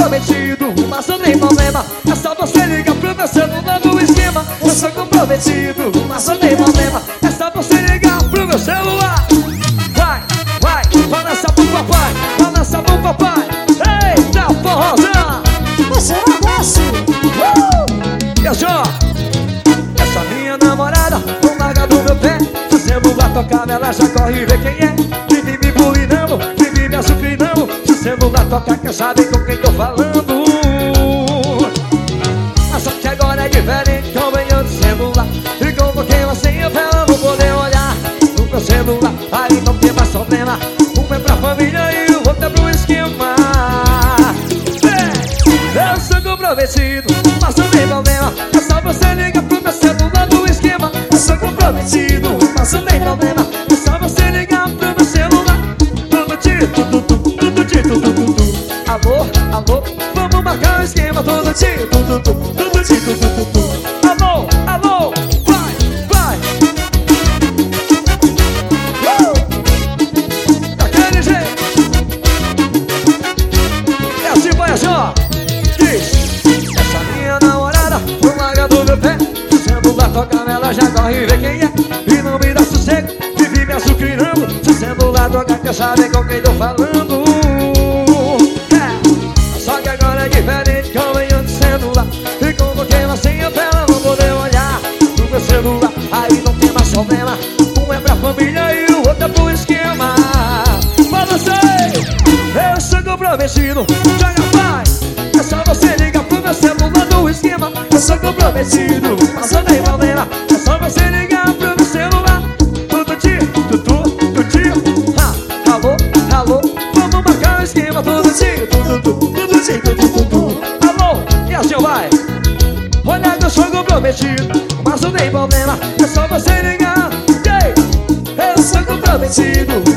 comprometido, mas não tem problema. É só você ligar pro meu celular no esquema. Eu sou comprometido, mas não tem problema. É só você ligar pro meu celular. Vai, vai, balança pro papai, balança pro papai. Eita, forrozão! Você não desce. E a Jó? Essa minha namorada não larga do meu pé. Se o celular tocar, ela já corre e vê quem é. Vive me bulinando, vive me açucrinando. Se o celular tocar, quer saber com quem tô falando. Mas só que agora é diferente, eu venho do celular. E coloquei uma senha pra ela não poder olhar no meu celular, aí não tem mais problema. Um é pra família e o outro é pro esquema. Eu sou comprometido, mas não tem problema. É só você ligar pro meu celular no esquema. Eu sou comprometido, mas não tem problema. É só você ligar pro meu celular. Tudo tiro, tudo tiro, tudo. Alô, alô, vamos marcar o esquema. Tudo tiro, tudo tiro, tudo. Alô, alô, vai, vai. Daquele jeito. É assim, vai, Jó. Essa minha namorada não larga do meu pé. Se o celular tocar, ela já corre e vê quem é. E não me dá sossego, vive me açucrinando. Se o celular tocar, quer saber com quem tô falando. Só que agora é diferente, que eu venho do celular. E coloquei uma senha pra ela não poder olhar no meu celular, aí não tem mais problema. Um é pra família e o outro é pro esquema. Fala assim, eu sou comprometido, joga paz. É só você ligar pro meu celular no esquema. Eu sou comprometido, mas não tem problema. É só você ligar pro meu celular. Tudo tiro, tudo tiro. Alô, alô, vamos marcar o esquema. Tudo tiro, tudo tiro, tudo. Alô, e assim vai. Olha que eu sou comprometido, mas não tem problema. É só você ligar. Eu sou comprometido,